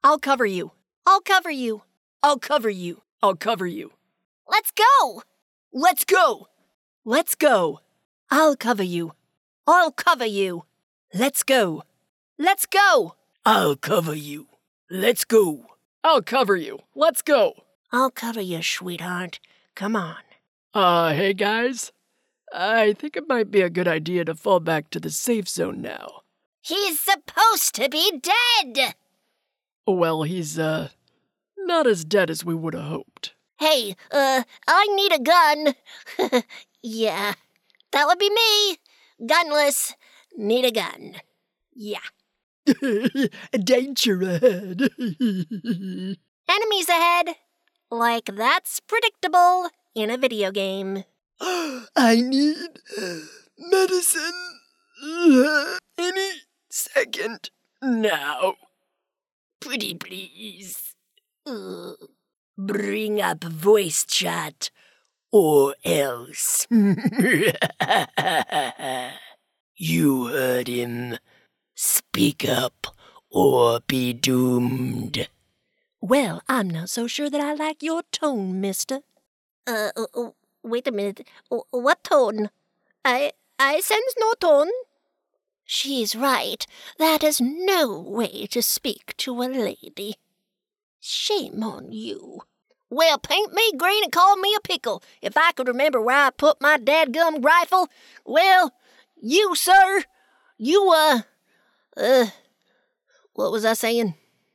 I'll cover you. I'll cover you. I'll cover you. I'll cover you. Let's go! Let's go! Let's go. I'll cover you. I'll cover you. Let's go. Let's go. I'll cover you. Let's go. I'll cover you. Let's go. I'll cover you, sweetheart. Come on. Hey guys. I think it might be a good idea to fall back to the safe zone now. He's supposed to be dead! Well, he's, not as dead as we would have hoped. Hey, I need a gun. Yeah, that would be me. Gunless. Need a gun. Yeah. Danger ahead. Enemies ahead. Like that's predictable in a video game. I need medicine. Any second now. Pretty please. Bring up voice chat or else. You heard him. Speak up or be doomed. Well, I'm not so sure that I like your tone, mister. Wait a minute. What tone? I sense no tone. She's right. That is no way to speak to a lady. Shame on you. Well, paint me green and call me a pickle. If I could remember where I put my dadgum rifle, well, you, sir, you, what was I saying?